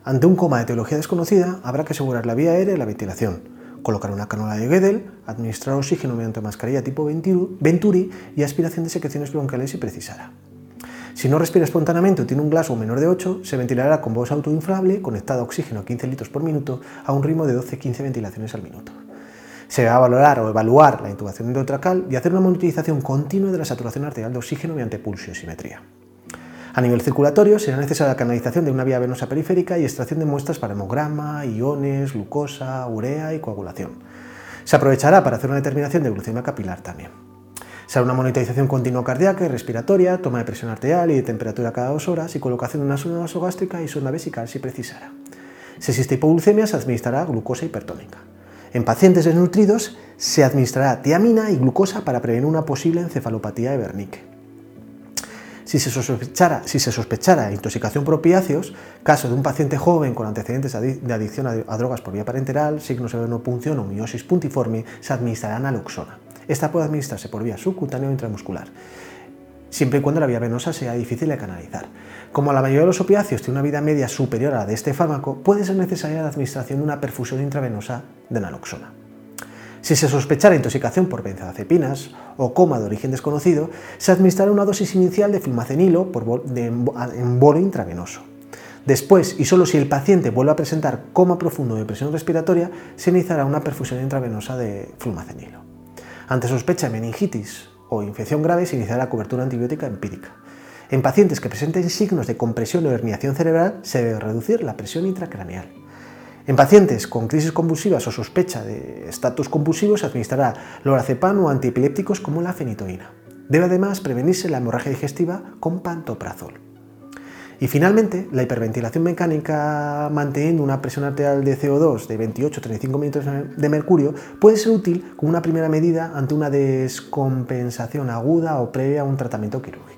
Ante un coma de etiología desconocida, habrá que asegurar la vía aérea y la ventilación, colocar una cánula de Guedel, administrar oxígeno mediante mascarilla tipo Venturi y aspiración de secreciones bronquiales si precisara. Si no respira espontáneamente o tiene un Glasgow menor de 8, se ventilará con voz autoinflable conectada a oxígeno a 15 litros por minuto a un ritmo de 12-15 ventilaciones al minuto. Se va a valorar o evaluar la intubación endotracal y hacer una monitorización continua de la saturación arterial de oxígeno mediante pulsiosimetría. A nivel circulatorio será necesaria la canalización de una vía venosa periférica y extracción de muestras para hemograma, iones, glucosa, urea y coagulación. Se aprovechará para hacer una determinación de glucemia capilar también. Se hará una monitorización continua cardíaca y respiratoria, toma de presión arterial y de temperatura cada 2 horas y colocación de una sonda nasogástrica y sonda vesical si precisara. Si existe hipoglucemia, se administrará glucosa hipertónica. En pacientes desnutridos se administrará tiamina y glucosa para prevenir una posible encefalopatía de Wernicke. Si se sospechara intoxicación por opiáceos, caso de un paciente joven con antecedentes de adicción a drogas por vía parenteral, signos de venopunción o miosis puntiforme, se administrará naloxona. Esta puede administrarse por vía subcutánea o intramuscular, siempre y cuando la vía venosa sea difícil de canalizar. Como la mayoría de los opiáceos tiene una vida media superior a la de este fármaco, puede ser necesaria la administración de una perfusión intravenosa de naloxona. Si se sospechara intoxicación por benzodiazepinas o coma de origen desconocido, se administrará una dosis inicial de flumazanilo en bolo intravenoso. Después, y solo si el paciente vuelve a presentar coma profundo de presión respiratoria, se iniciará una perfusión intravenosa de flumazanilo. Ante sospecha de meningitis o infección grave, se iniciará la cobertura antibiótica empírica. En pacientes que presenten signos de compresión o herniación cerebral, se debe reducir la presión intracraneal. En pacientes con crisis convulsivas o sospecha de estatus convulsivo, se administrará lorazepam o antiepilépticos como la fenitoína. Debe además prevenirse la hemorragia digestiva con pantoprazol. Y finalmente, la hiperventilación mecánica manteniendo una presión arterial de CO2 de 28-35 mililitros de mercurio puede ser útil como una primera medida ante una descompensación aguda o previa a un tratamiento quirúrgico.